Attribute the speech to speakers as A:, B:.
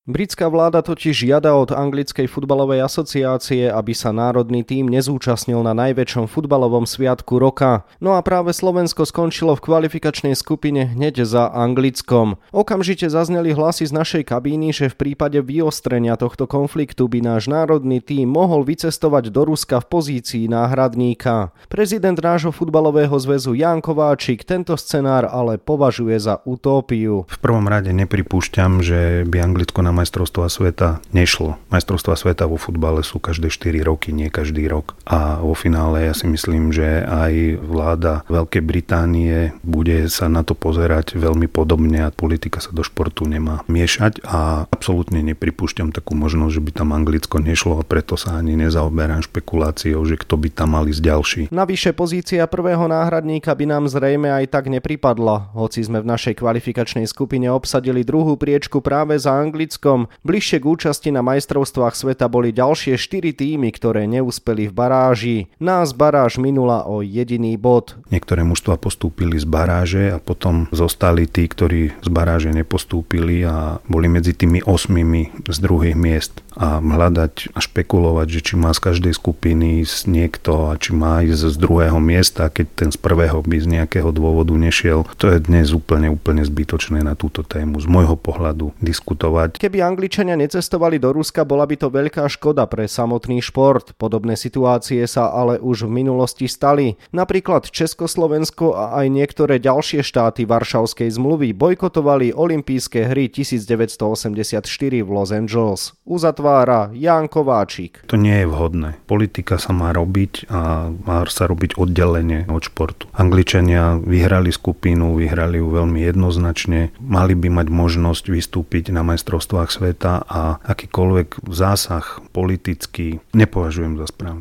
A: Britská vláda totiž žiada od anglickej futbalovej asociácie, aby sa národný tím nezúčastnil na najväčšom futbalovom sviatku roka. No a práve Slovensko skončilo v kvalifikačnej skupine hneď za Anglickom. Okamžite zazneli hlasy z našej kabíny, že v prípade vyostrenia tohto konfliktu by náš národný tím mohol vycestovať do Ruska v pozícii náhradníka. Prezident nášho futbalového zväzu Ján Kováčik tento scenár ale považuje za utópiu.
B: V prvom rade nepripúšťam, že by Anglicko na majstrovstvá sveta nešlo. Majstrovstvá sveta vo futbale sú každé 4 roky, nie každý rok. A vo finále ja si myslím, že aj vláda Veľkej Británie bude sa na to pozerať veľmi podobne a politika sa do športu nemá miešať a absolútne nepripúšťam takú možnosť, že by tam Anglicko nešlo a preto sa ani nezaoberám špekuláciou, že kto by tam mal ísť ďalší.
A: Navyše pozícia prvého náhradníka by nám zrejme aj tak nepripadla, hoci sme v našej kvalifikačnej skupine obsadili druhú priečku práve za Anglicko. Bližšie k účasti na majstrovstvách sveta boli ďalšie 4 tímy, ktoré neúspeli v baráži. Nás baráž minula o jediný bod.
B: Niektoré mužstvá postúpili z baráže a potom zostali tí, ktorí z baráže nepostúpili a boli medzi tými 8 z druhých miest. A hľadať a špekulovať, že či má z každej skupiny ísť niekto a či má ísť z druhého miesta, keď ten z prvého by z nejakého dôvodu nešiel, to je dnes úplne zbytočné na túto tému z môjho pohľadu diskutovať.
A: Keby Angličania necestovali do Ruska, bola by to veľká škoda pre samotný šport. Podobné situácie sa ale už v minulosti stali. Napríklad Československo a aj niektoré ďalšie štáty Varšavskej zmluvy bojkotovali olympijské hry 1984 v Los Angeles. Uzatvára Ján Kováčik.
B: To nie je vhodné. Politika sa má robiť a má sa robiť oddelenie od športu. Angličania vyhrali skupinu, vyhrali ju veľmi jednoznačne. Mali by mať možnosť vystúpiť na majstrovstvách sveta a akýkoľvek zásah politický nepovažujem za správny.